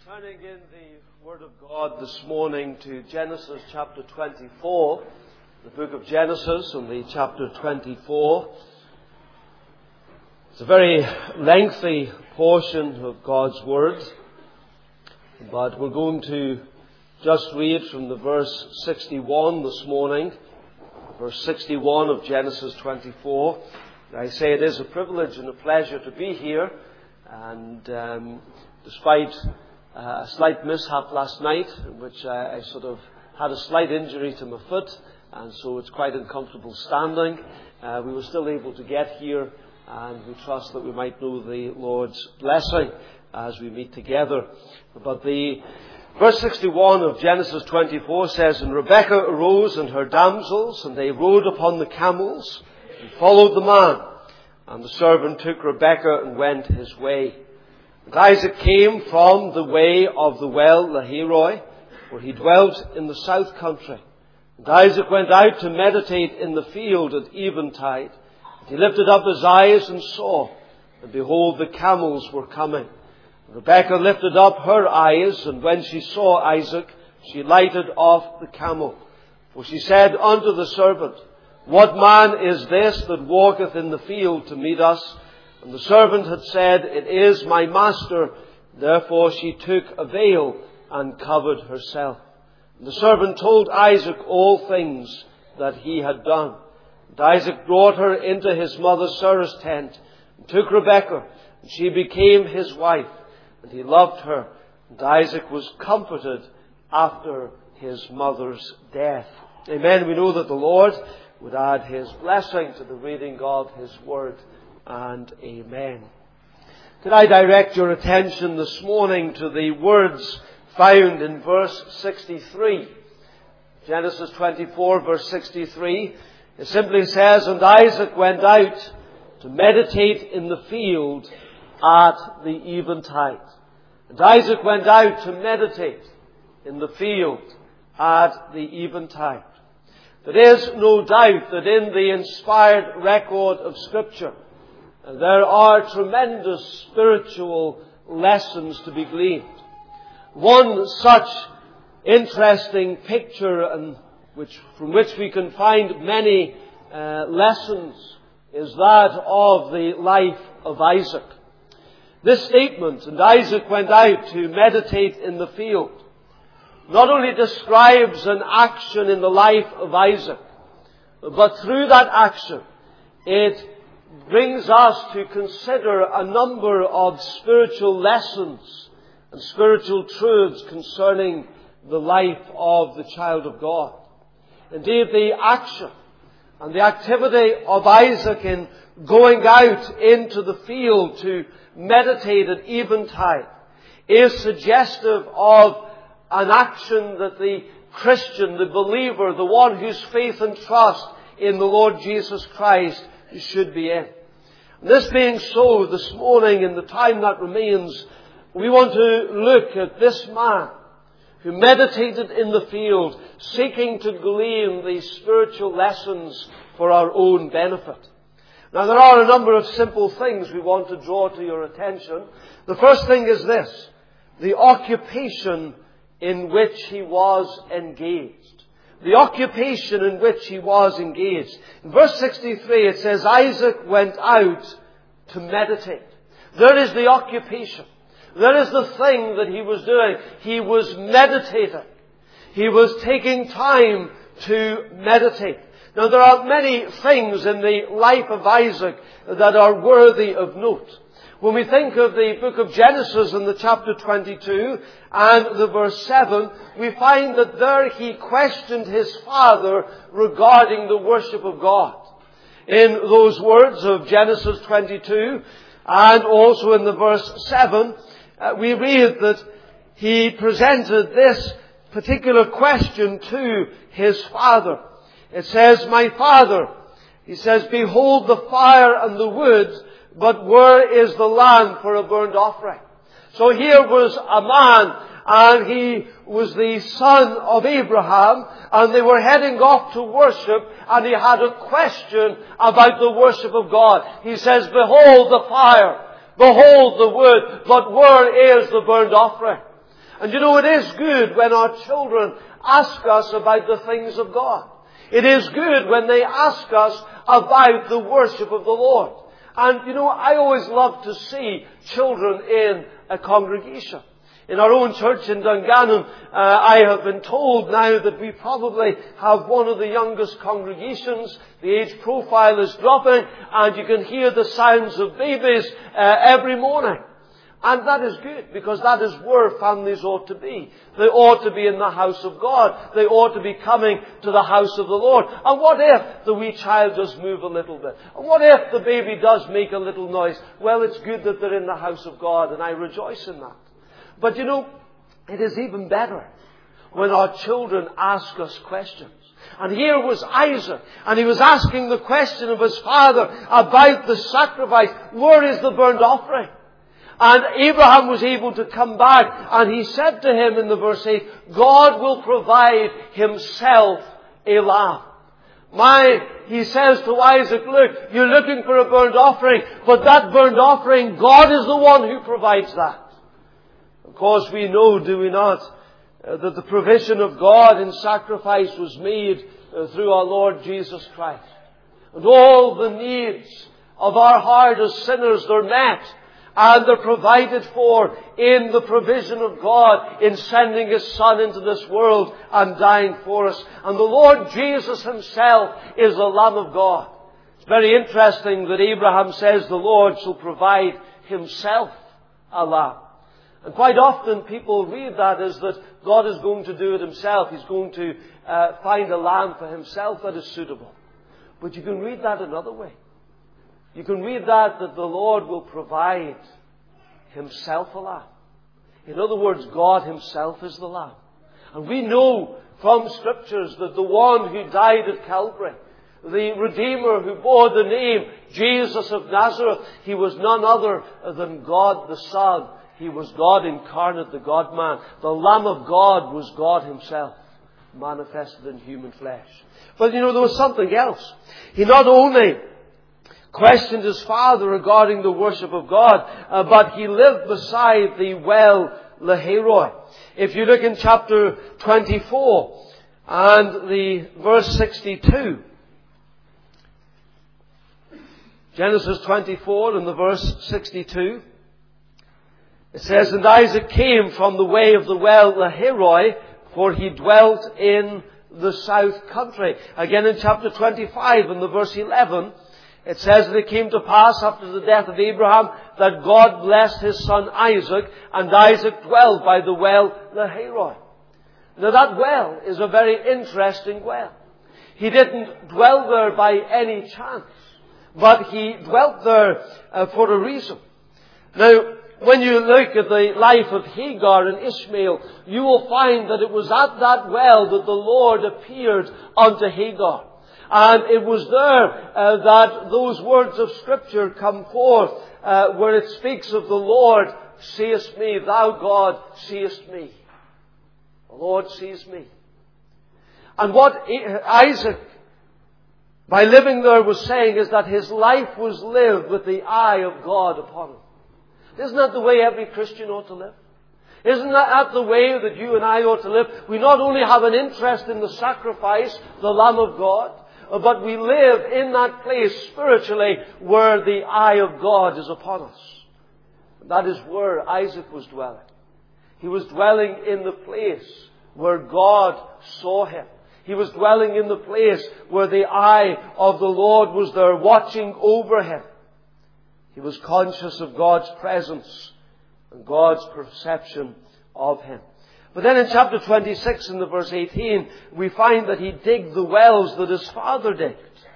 Turning in the Word of God this morning to Genesis chapter 24, the book of Genesis and the chapter 24. It's a very lengthy portion of God's Word, but we're going to just read from the verse 61 this morning, verse 61 of Genesis 24. I say it is a privilege and a pleasure to be here, and despite a slight mishap last night, in which I sort of had a slight injury to my foot, and so it's quite uncomfortable standing. We were still able to get here, and we trust that we might know the Lord's blessing as we meet together. But the verse 61 of Genesis 24 says, "And Rebekah arose and her damsels, and they rode upon the camels, and followed the man. And the servant took Rebekah and went his way. And Isaac came from the way of the well Lahairoi, where he dwelt in the south country. And Isaac went out to meditate in the field at eventide. And he lifted up his eyes and saw, and behold, the camels were coming. And Rebekah lifted up her eyes, and when she saw Isaac, she lighted off the camel. For she said unto the servant, What man is this that walketh in the field to meet us? And the servant had said, It is my master. Therefore she took a veil and covered herself. And the servant told Isaac all things that he had done. And Isaac brought her into his mother Sarah's tent, and took Rebekah, and she became his wife. And he loved her. And Isaac was comforted after his mother's death." Amen. We know that the Lord would add His blessing to the reading of His Word. And amen. Could I direct your attention this morning to the words found in verse 63. Genesis 24, verse 63. It simply says, "And Isaac went out to meditate in the field at the eventide." And Isaac went out to meditate in the field at the eventide. There is no doubt that in the inspired record of Scripture, there are tremendous spiritual lessons to be gleaned. One such interesting picture, from which we can find many lessons, is that of the life of Isaac. This statement, "And Isaac went out to meditate in the field," not only describes an action in the life of Isaac, but through that action, it brings us to consider a number of spiritual lessons and spiritual truths concerning the life of the child of God. Indeed, the action and the activity of Isaac in going out into the field to meditate at eventide is suggestive of an action that the Christian, the believer, the one whose faith and trust in the Lord Jesus Christ should be in. This being so, this morning, in the time that remains, we want to look at this man who meditated in the field, seeking to glean these spiritual lessons for our own benefit. Now, there are a number of simple things we want to draw to your attention. The first thing is this: the occupation in which he was engaged. The occupation in which he was engaged. In verse 63 it says, Isaac went out to meditate. There is the occupation. There is the thing that he was doing. He was meditating. He was taking time to meditate. Now, there are many things in the life of Isaac that are worthy of note. When we think of the book of Genesis in the chapter 22 and the verse 7, we find that there he questioned his father regarding the worship of God. In those words of Genesis 22 and also in the verse 7, we read that he presented this particular question to his father. It says, "My father," he says, "behold the fire and the wood, but where is the lamb for a burnt offering?" So here was a man, and he was the son of Abraham, and they were heading off to worship, and he had a question about the worship of God. He says, "Behold the fire, behold the wood, but where is the burnt offering?" And you know, it is good when our children ask us about the things of God. It is good when they ask us about the worship of the Lord. And you know, I always love to see children in a congregation. In our own church in Dungannon, I have been told now that we probably have one of the youngest congregations. The age profile is dropping, and you can hear the sounds of babies every morning. And that is good, because that is where families ought to be. They ought to be in the house of God. They ought to be coming to the house of the Lord. And what if the wee child does move a little bit? And what if the baby does make a little noise? Well, it's good that they're in the house of God, and I rejoice in that. But you know, it is even better when our children ask us questions. And here was Isaac, and he was asking the question of his father about the sacrifice. Where is the burnt offering? And Abraham was able to come back, and he said to him in the verse 8, God will provide himself a lamb. He says to Isaac, look, you're looking for a burnt offering, but that burnt offering, God is the one who provides that. Of course, we know, do we not, that the provision of God in sacrifice was made through our Lord Jesus Christ. And all the needs of our heart as sinners are met, and they're provided for in the provision of God in sending His Son into this world and dying for us. And the Lord Jesus Himself is the Lamb of God. It's very interesting that Abraham says the Lord shall provide Himself a lamb. And quite often people read that as that God is going to do it Himself. He's going to find a lamb for Himself that is suitable. But you can read that another way. You can read that the Lord will provide Himself a lamb. In other words, God Himself is the lamb. And we know from Scriptures that the one who died at Calvary, the Redeemer who bore the name Jesus of Nazareth, He was none other than God the Son. He was God incarnate, the God-man. The Lamb of God was God Himself, manifested in human flesh. But you know, there was something else. He not only questioned his father regarding the worship of God, but he lived beside the well Lahairoi. If you look in chapter 24 and the verse 62, Genesis 24 and the verse 62, it says, and Isaac came from the way of the well Lahairoi, for he dwelt in the south country. Again in chapter 25 and the verse 11, it says that it came to pass after the death of Abraham that God blessed his son Isaac, and Isaac dwelled by the well Lahairoi. Now that well is a very interesting well. He didn't dwell there by any chance, but he dwelt there for a reason. Now, when you look at the life of Hagar and Ishmael, you will find that it was at that well that the Lord appeared unto Hagar. And it was there that those words of Scripture come forth, where it speaks of the Lord, seest me, thou God seest me. The Lord sees me. And what Isaac, by living there, was saying is that his life was lived with the eye of God upon him. Isn't that the way every Christian ought to live? Isn't that the way that you and I ought to live? We not only have an interest in the sacrifice, the Lamb of God, but we live in that place spiritually where the eye of God is upon us. That is where Isaac was dwelling. He was dwelling in the place where God saw him. He was dwelling in the place where the eye of the Lord was there watching over him. He was conscious of God's presence and God's perception of him. But then in chapter 26 in the verse 18, we find that he digged the wells that his father digged.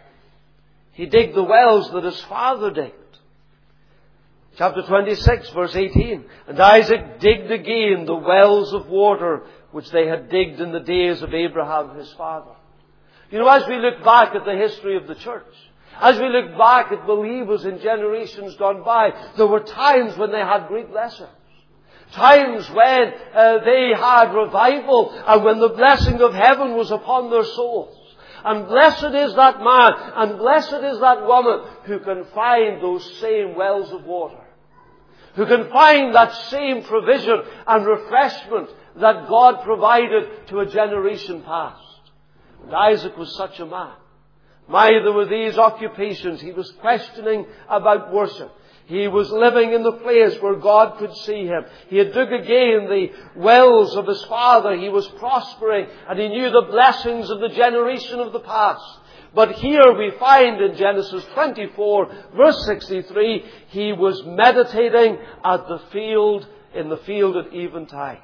He digged the wells that his father digged. Chapter 26 verse 18. And Isaac digged again the wells of water which they had digged in the days of Abraham his father. You know, as we look back at the history of the church, as we look back at believers in generations gone by, there were times when they had great blessings. Times when they had revival and when the blessing of heaven was upon their souls. And blessed is that man and blessed is that woman who can find those same wells of water. who can find that same provision and refreshment that God provided to a generation past. And Isaac was such a man. There were these occupations. He was questioning about worship. He was living in the place where God could see him. He had dug again the wells of his father. He was prospering, and he knew the blessings of the generation of the past. But here we find in Genesis 24, verse 63, he was meditating in the field at eventide.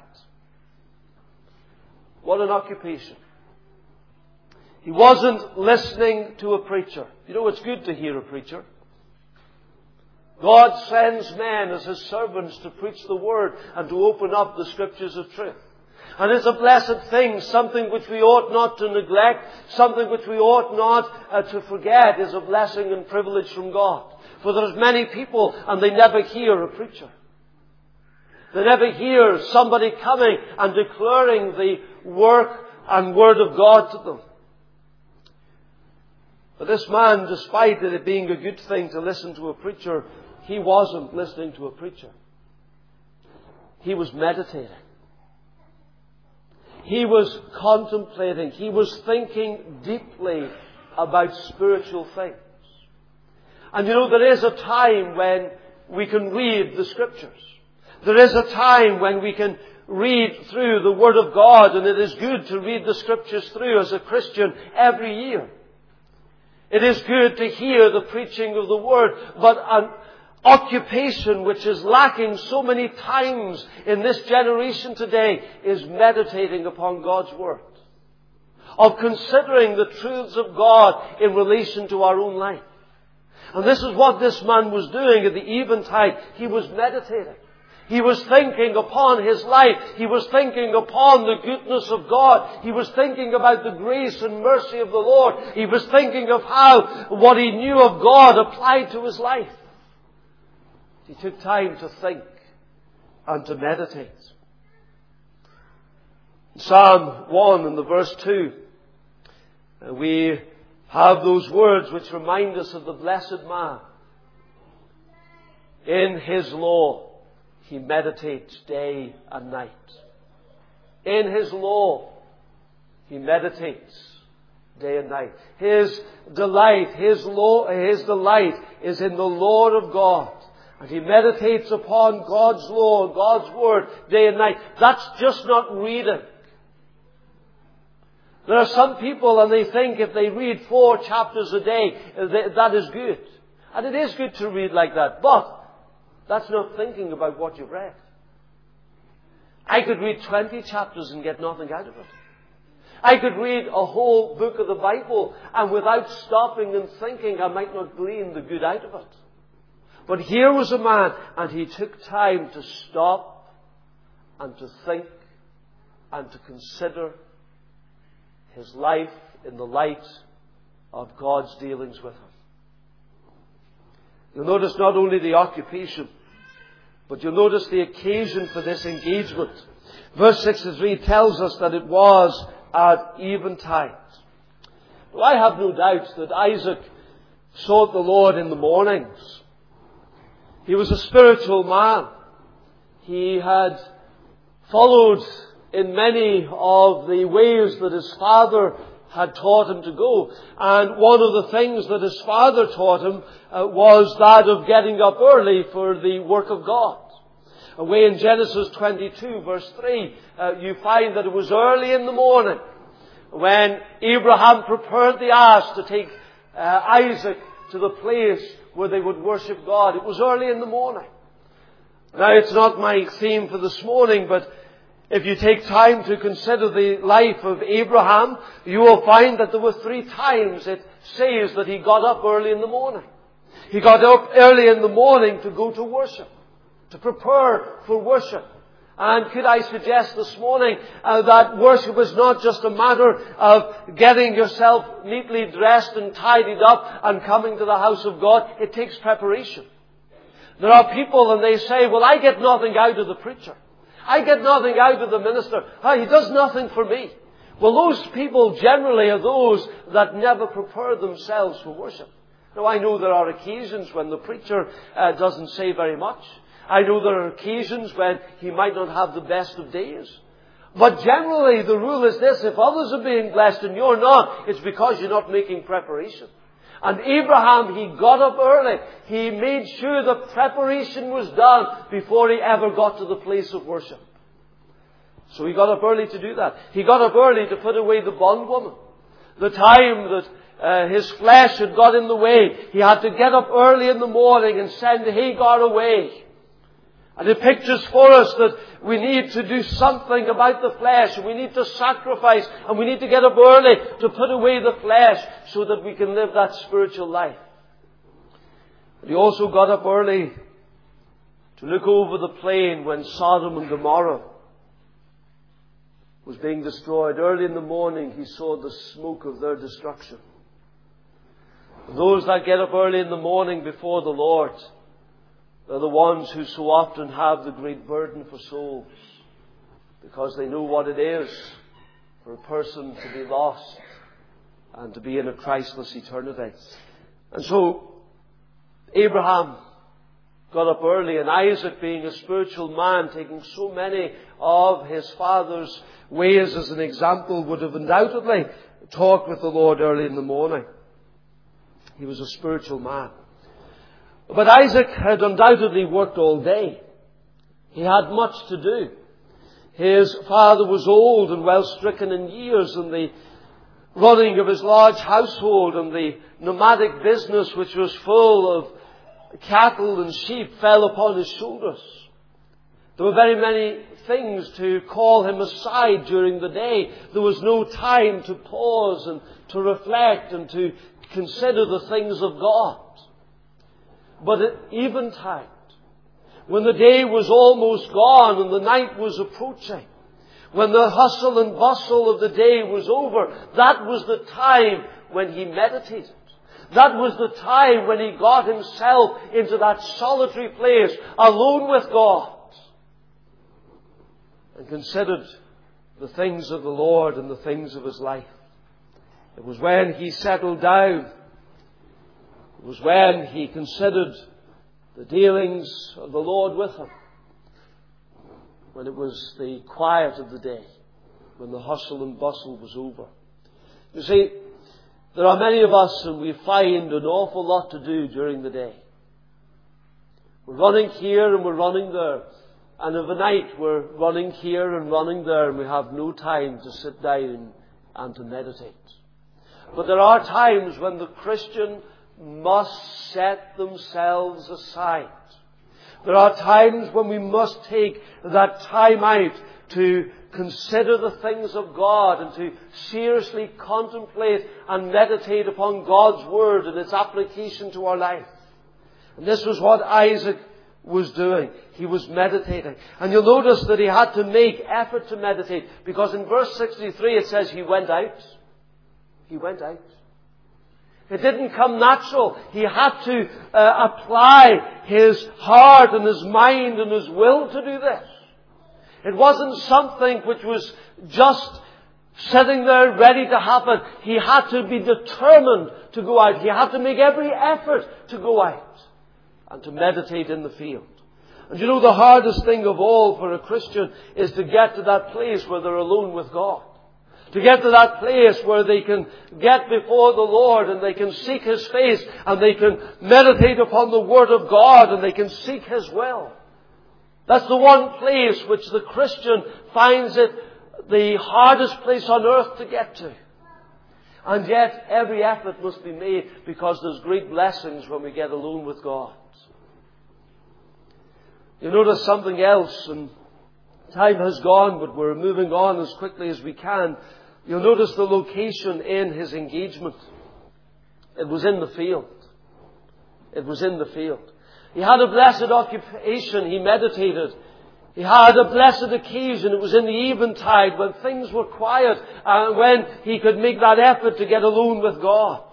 What an occupation. He wasn't listening to a preacher. You know, it's good to hear a preacher. God sends men as His servants to preach the Word and to open up the Scriptures of truth. And it's a blessed thing, something which we ought not to neglect, something which we ought not to forget is a blessing and privilege from God. For there's many people and they never hear a preacher. They never hear somebody coming and declaring the work and Word of God to them. But this man, despite it being a good thing to listen to a preacher, he wasn't listening to a preacher. He was meditating. He was contemplating. He was thinking deeply about spiritual things. And you know, there is a time when we can read the Scriptures. There is a time when we can read through the Word of God, and it is good to read the Scriptures through as a Christian every year. It is good to hear the preaching of the Word, but an occupation which is lacking so many times in this generation today is meditating upon God's Word. Of considering the truths of God in relation to our own life. And this is what this man was doing at the eventide. He was meditating. He was thinking upon his life. He was thinking upon the goodness of God. He was thinking about the grace and mercy of the Lord. He was thinking of how what he knew of God applied to his life. He took time to think and to meditate. In Psalm 1 and the verse 2, we have those words which remind us of the blessed man. In his law he meditates day and night. In his law he meditates day and night. His delight is in the Lord of God. And he meditates upon God's law, God's Word, day and night. That's just not reading. There are some people and they think if they read 4 chapters a day, that is good. And it is good to read like that. But that's not thinking about what you've read. I could read 20 chapters and get nothing out of it. I could read a whole book of the Bible and without stopping and thinking, I might not glean the good out of it. But here was a man, and he took time to stop and to think and to consider his life in the light of God's dealings with him. You'll notice not only the occupation, but you'll notice the occasion for this engagement. Verse 63 tells us that it was at eventide. Well, I have no doubt that Isaac sought the Lord in the mornings. He was a spiritual man. He had followed in many of the ways that his father had taught him to go. And one of the things that his father taught him was that of getting up early for the work of God. Away in Genesis 22 verse 3, you find that it was early in the morning when Abraham prepared the ass to take Isaac to the place where they would worship God. It was early in the morning. Now, it's not my theme for this morning, but if you take time to consider the life of Abraham, you will find that there were 3 times it says that he got up early in the morning. He got up early in the morning to go to worship, to prepare for worship. And could I suggest this morning that worship is not just a matter of getting yourself neatly dressed and tidied up and coming to the house of God. It takes preparation. There are people and they say, well, I get nothing out of the preacher. I get nothing out of the minister. He does nothing for me. Well, those people generally are those that never prepare themselves for worship. Now, I know there are occasions when the preacher doesn't say very much. I know there are occasions when he might not have the best of days. But generally the rule is this: if others are being blessed and you're not, it's because you're not making preparation. And Abraham, he got up early. He made sure the preparation was done before he ever got to the place of worship. So he got up early to do that. He got up early to put away the bondwoman. The time that his flesh had got in the way, he had to get up early in the morning and send Hagar away. And it pictures for us that we need to do something about the flesh, and we need to sacrifice, and we need to get up early to put away the flesh so that we can live that spiritual life. But he also got up early to look over the plain when Sodom and Gomorrah was being destroyed. Early in the morning he saw the smoke of their destruction. Those that get up early in the morning before the Lord, they're the ones who so often have the great burden for souls, because they know what it is for a person to be lost and to be in a Christless eternity. And so Abraham got up early, and Isaac, being a spiritual man, taking so many of his father's ways as an example, would have undoubtedly talked with the Lord early in the morning. He was a spiritual man. But Isaac had undoubtedly worked all day. He had much to do. His father was old and well stricken in years, and the running of his large household and the nomadic business, which was full of cattle and sheep, fell upon his shoulders. There were very many things to call him aside during the day. There was no time to pause and to reflect and to consider the things of God. But at eventide, when the day was almost gone and the night was approaching, when the hustle and bustle of the day was over, that was the time when he meditated. That was the time when he got himself into that solitary place, alone with God, and considered the things of the Lord and the things of his life. It was when he settled down. It was when he considered the dealings of the Lord with him. When it was the quiet of the day. When the hustle and bustle was over. You see, there are many of us, and we find an awful lot to do during the day. We're running here and we're running there. And of a night we're running here and running there, and we have no time to sit down and to meditate. But there are times when the Christian must set themselves aside. There are times when we must take that time out to consider the things of God and to seriously contemplate and meditate upon God's Word and its application to our life. And this was what Isaac was doing. He was meditating. And you'll notice that he had to make effort to meditate, because in verse 63 it says he went out. He went out. It didn't come natural. He had to apply his heart and his mind and his will to do this. It wasn't something which was just sitting there ready to happen. He had to be determined to go out. He had to make every effort to go out and to meditate in the field. And you know, the hardest thing of all for a Christian is to get to that place where they're alone with God. To get to that place where they can get before the Lord and they can seek His face and they can meditate upon the Word of God and they can seek His will. That's the one place which the Christian finds it the hardest place on earth to get to. And yet every effort must be made, because there's great blessings when we get alone with God. You notice something else, and time has gone, but we're moving on as quickly as we can. You'll notice the location in his engagement. It was in the field. It was in the field. He had a blessed occupation. He meditated. He had a blessed occasion. It was in the eventide when things were quiet and when he could make that effort to get alone with God.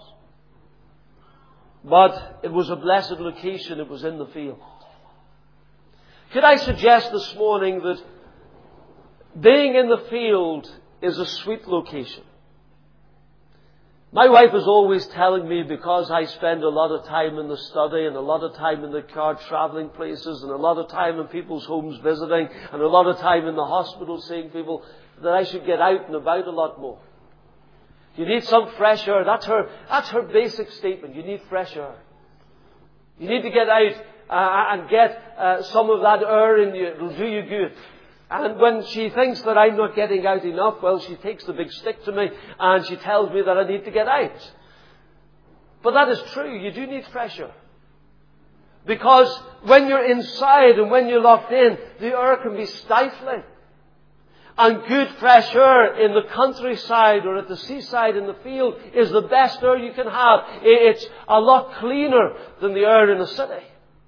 But it was a blessed location. It was in the field. Could I suggest this morning that being in the field is a sweet location? My wife is always telling me, because I spend a lot of time in the study and a lot of time in the car travelling places and a lot of time in people's homes visiting and a lot of time in the hospital seeing people, that I should get out and about a lot more. You need some fresh air. That's her basic statement. You need fresh air. You need to get out and get some of that air in you. It'll do you good. And when she thinks that I'm not getting out enough, well, she takes the big stick to me and she tells me that I need to get out. But that is true. You do need fresh air. Because when you're inside and when you're locked in, the air can be stifling. And good fresh air in the countryside or at the seaside in the field is the best air you can have. It's a lot cleaner than the air in the city.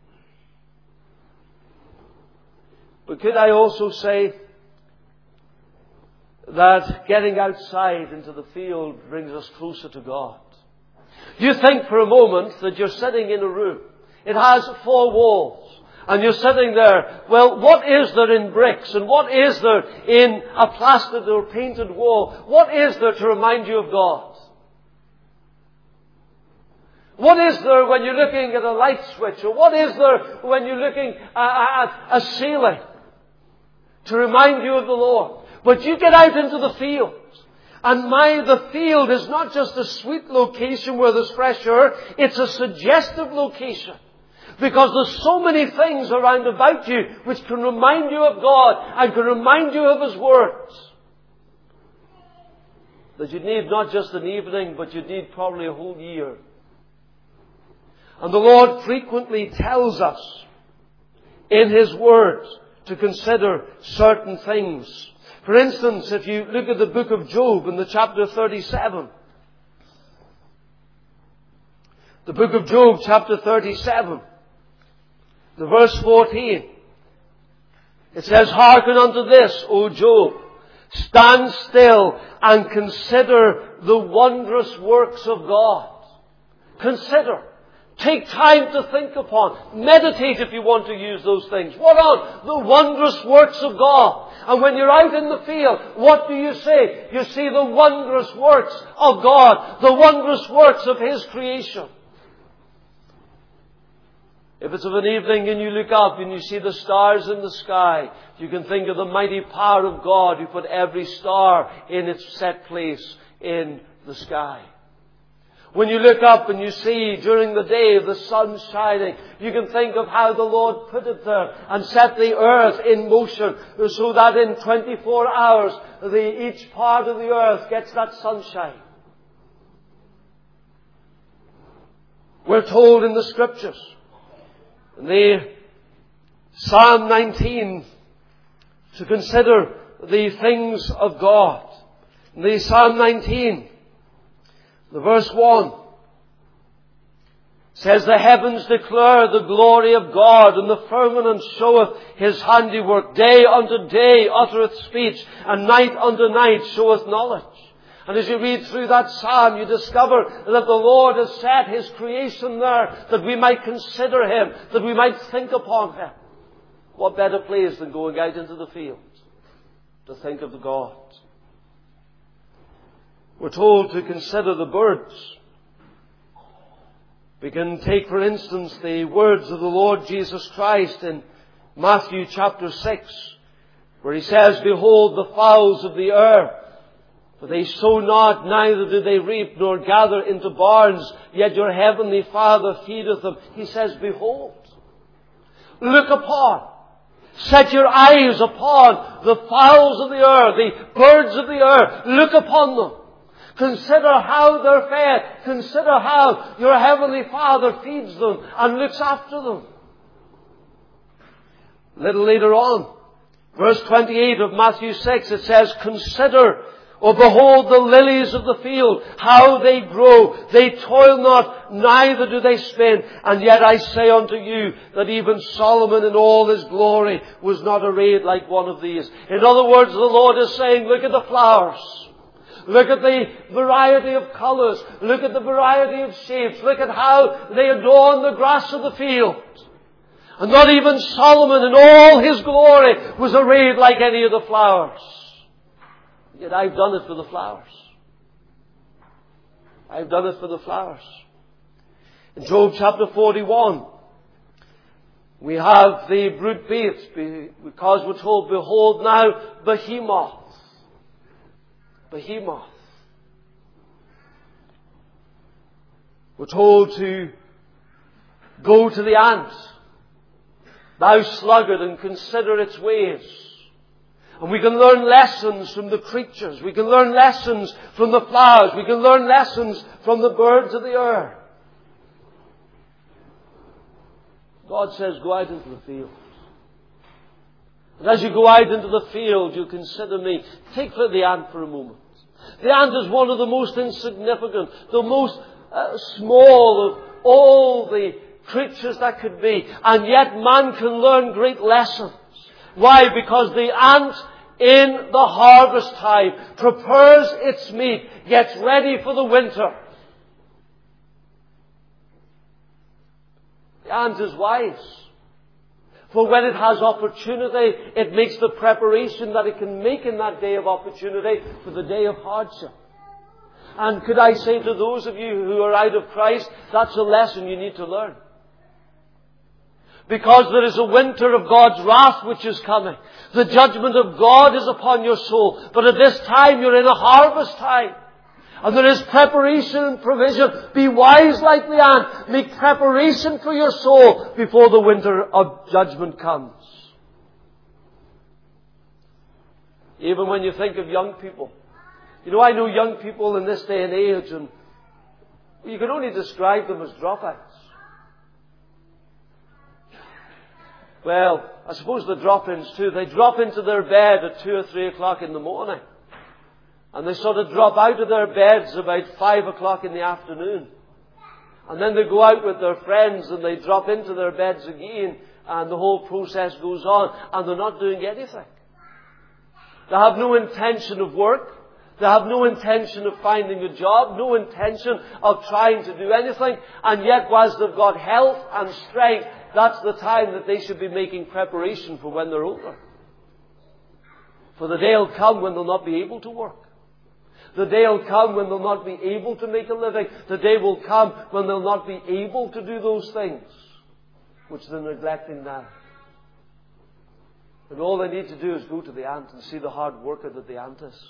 But could I also say that getting outside into the field brings us closer to God? You think for a moment that you're sitting in a room. It has 4 walls. And you're sitting there. Well, what is there in bricks? And what is there in a plastered or painted wall? What is there to remind you of God? What is there when you're looking at a light switch? Or what is there when you're looking at a ceiling to remind you of the Lord? But you get out into the field. And the field is not just a sweet location where there's fresh air. It's a suggestive location. Because there's so many things around about you which can remind you of God and can remind you of His words. That you need not just an evening, but you need probably a whole year. And the Lord frequently tells us in His words to consider certain things. For instance, if you look at the book of Job in the chapter 37. The book of Job, chapter 37. The verse 14. It says, "Hearken unto this, O Job. Stand still and consider the wondrous works of God." Consider. Take time to think upon. Meditate if you want to use those things. What on? The wondrous works of God. And when you're out in the field, what do you see? You see the wondrous works of God. The wondrous works of His creation. If it's of an evening and you look up and you see the stars in the sky, you can think of the mighty power of God who put every star in its set place in the sky. When you look up and you see during the day the sun shining, you can think of how the Lord put it there and set the earth in motion so that in 24 hours each part of the earth gets that sunshine. We're told in the Scriptures, in the Psalm 19, to consider the things of God. In the Psalm 19, the verse 1 says, "The heavens declare the glory of God, and the firmament showeth His handiwork. Day unto day uttereth speech, and night unto night showeth knowledge." And as you read through that psalm, you discover that the Lord has set His creation there that we might consider Him, that we might think upon Him. What better place than going out into the field to think of the God? We're told to consider the birds. We can take, for instance, the words of the Lord Jesus Christ in Matthew chapter 6, where He says, "Behold the fowls of the air. For they sow not, neither do they reap, nor gather into barns, yet your heavenly Father feedeth them." He says, behold. Look upon. Set your eyes upon the fowls of the air, the birds of the air. Look upon them. Consider how they're fed. Consider how your heavenly Father feeds them and looks after them. A little later on, verse 28 of Matthew 6, it says, "Consider, or behold the lilies of the field, how they grow. They toil not, neither do they spin. And yet I say unto you that even Solomon in all his glory was not arrayed like one of these." In other words, the Lord is saying, look at the flowers. Look at the variety of colours. Look at the variety of shapes. Look at how they adorn the grass of the field. And not even Solomon in all his glory was arrayed like any of the flowers. Yet I've done it for the flowers. I've done it for the flowers. In Job chapter 41, we have the brute beasts, because we're told, behold now, behemoth. Behemoth. We're told to go to the ant, thou sluggard, and consider its ways. And we can learn lessons from the creatures. We can learn lessons from the flowers. We can learn lessons from the birds of the air. God says, go out into the field. And as you go out into the field, you consider me. Take the ant for a moment. The ant is one of the most insignificant, the most small of all the creatures that could be. And yet man can learn great lessons. Why? Because the ant in the harvest time prepares its meat, gets ready for the winter. The ant is wise. For when it has opportunity, it makes the preparation that it can make in that day of opportunity for the day of hardship. And could I say to those of you who are out of Christ, that's a lesson you need to learn. Because there is a winter of God's wrath which is coming. The judgment of God is upon your soul. But at this time, you're in a harvest time. And there is preparation and provision. Be wise like the ant. Make preparation for your soul before the winter of judgment comes. Even when you think of young people. You know, I know young people in this day and age, and you can only describe them as dropouts. Well, I suppose the drop-ins too. They drop into their bed at 2 or 3 o'clock in the morning. And they sort of drop out of their beds about 5 o'clock in the afternoon. And then they go out with their friends and they drop into their beds again, and the whole process goes on, and they're not doing anything. They have no intention of work. They have no intention of finding a job, no intention of trying to do anything. And yet, whilst they've got health and strength, that's the time that they should be making preparation for when they're older. For the day will come when they'll not be able to work. The day will come when they'll not be able to make a living. The day will come when they'll not be able to do those things which they're neglecting now. And all they need to do is go to the ant and see the hard worker that the ant is.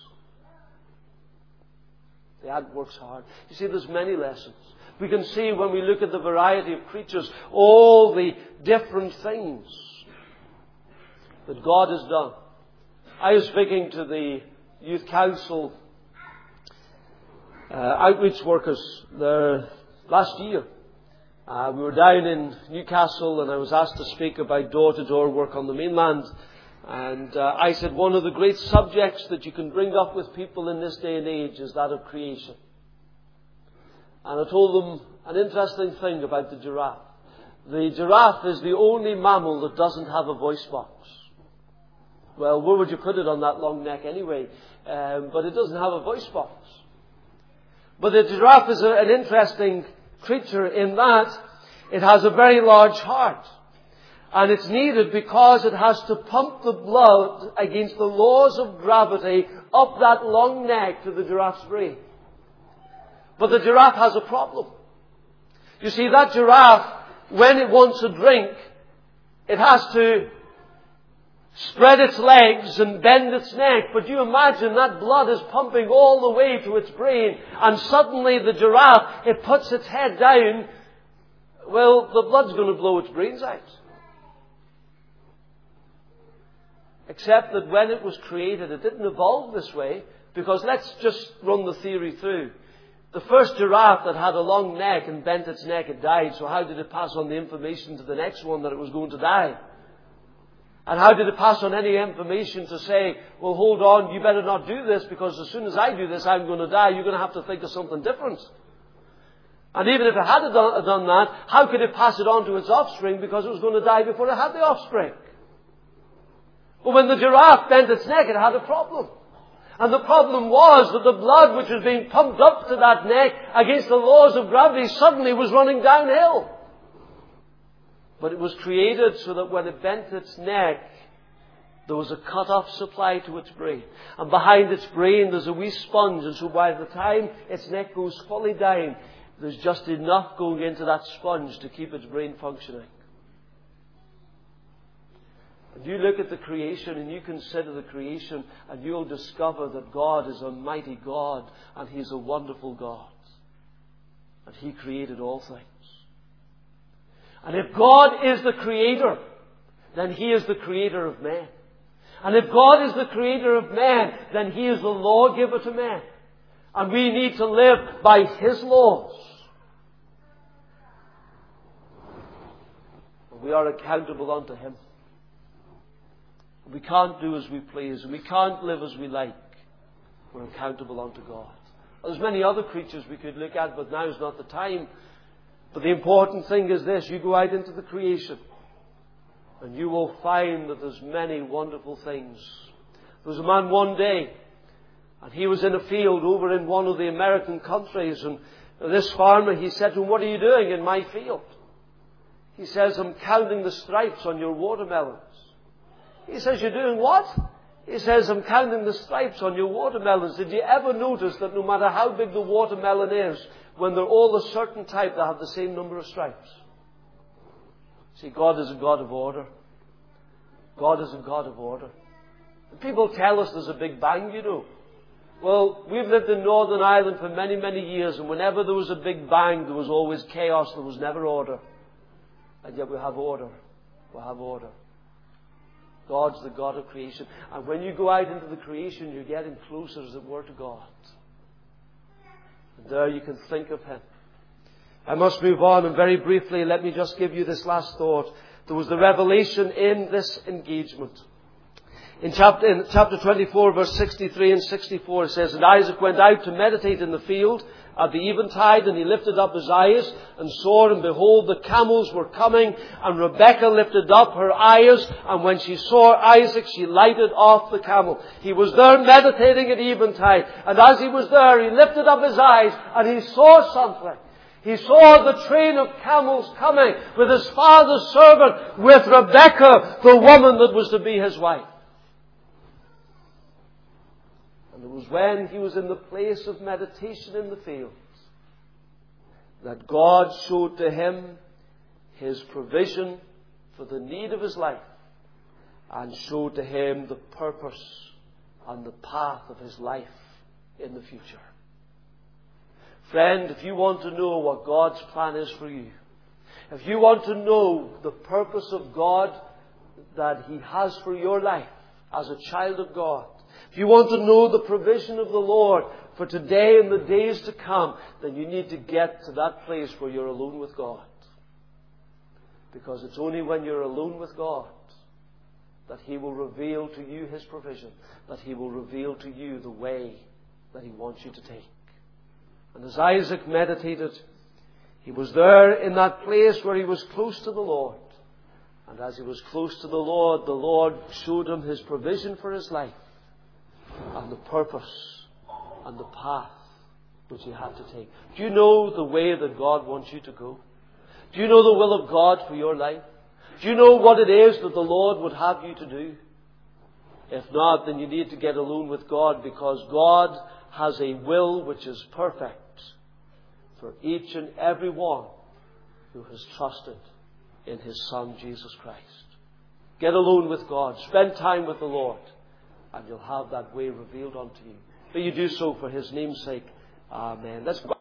The ant works hard. You see, there's many lessons. We can see when we look at the variety of creatures, all the different things that God has done. I was speaking to the youth council outreach workers there last year. We were down in Newcastle, and I was asked to speak about door-to-door work on the mainland. And I said one of the great subjects that you can bring up with people in this day and age is that of creation. And I told them an interesting thing about the giraffe. The giraffe is the only mammal that doesn't have a voice box. Well, where would you put it on that long neck anyway? But it doesn't have a voice box. But the giraffe is an interesting creature in that it has a very large heart. And it's needed because it has to pump the blood against the laws of gravity up that long neck to the giraffe's brain. But the giraffe has a problem. You see, that giraffe, when it wants a drink, it has to spread its legs and bend its neck. But you imagine that blood is pumping all the way to its brain, and suddenly the giraffe, it puts its head down. Well, the blood's going to blow its brains out. Except that when it was created, it didn't evolve this way, because let's just run the theory through. The first giraffe that had a long neck and bent its neck, it died. So how did it pass on the information to the next one that it was going to die? And how did it pass on any information to say, well, hold on, you better not do this, because as soon as I do this, I'm going to die. You're going to have to think of something different. And even if it had done that, how could it pass it on to its offspring, because it was going to die before it had the offspring? But when the giraffe bent its neck, it had a problem. And the problem was that the blood which was being pumped up to that neck against the laws of gravity suddenly was running downhill. But it was created so that when it bent its neck, There was a cut-off supply to its brain. And behind its brain there's a wee sponge. And so by the time its neck goes fully down, there's just enough going into that sponge to keep its brain functioning. And you look at the creation and you consider the creation and you'll discover that God is a mighty God and He's a wonderful God. And He created all things. And if God is the Creator, then He is the Creator of men. And if God is the Creator of man, then He is the lawgiver to men. And we need to live by His laws. And we are accountable unto Him. We can't do as we please, and we can't live as we like. We're accountable unto God. There's many other creatures we could look at, but now is not the time. But the important thing is this: you go out into the creation, and you will find that there's many wonderful things. There was a man one day, and he was in a field over in one of the American countries, and this farmer, he said to him, "What are you doing in my field?" He says, "I'm counting the stripes on your watermelons." He says, "You're doing what?" He says, "I'm counting the stripes on your watermelons." Did you ever notice that no matter how big the watermelon is, when they're all a certain type, they have the same number of stripes? See, God is a God of order. God is a God of order. People tell us there's a big bang, you know. Well, we've lived in Northern Ireland for many, many years, and whenever there was a big bang, there was always chaos, there was never order. And yet we have order. We have order. God's the God of creation. And when you go out into the creation, you're getting closer, as it were, to God. And there you can think of Him. I must move on, and very briefly, let me just give you this last thought. There was the revelation in this engagement. In chapter 24, verse 63 and 64, it says, "And Isaac went out to meditate in the field at the eventide, and he lifted up his eyes and saw, and behold, the camels were coming. And Rebekah lifted up her eyes, and when she saw Isaac, she lighted off the camel." He was there meditating at eventide, and as he was there, he lifted up his eyes, and he saw something. He saw the train of camels coming with his father's servant, with Rebekah, the woman that was to be his wife. And it was when he was in the place of meditation in the fields that God showed to him His provision for the need of his life, and showed to him the purpose and the path of his life in the future. Friend, if you want to know what God's plan is for you, if you want to know the purpose of God that He has for your life as a child of God, if you want to know the provision of the Lord for today and the days to come, then you need to get to that place where you're alone with God. Because it's only when you're alone with God that He will reveal to you His provision, that He will reveal to you the way that He wants you to take. And as Isaac meditated, he was there in that place where he was close to the Lord. And as he was close to the Lord showed him His provision for his life, and the purpose and the path which he had to take. Do you know the way that God wants you to go? Do you know the will of God for your life? Do you know what it is that the Lord would have you to do? If not, then you need to get alone with God, because God has a will which is perfect for each and every one who has trusted in His Son, Jesus Christ. Get alone with God. Spend time with the Lord, and you'll have that way revealed unto you. But you do so for His name's sake. Amen. Let's go.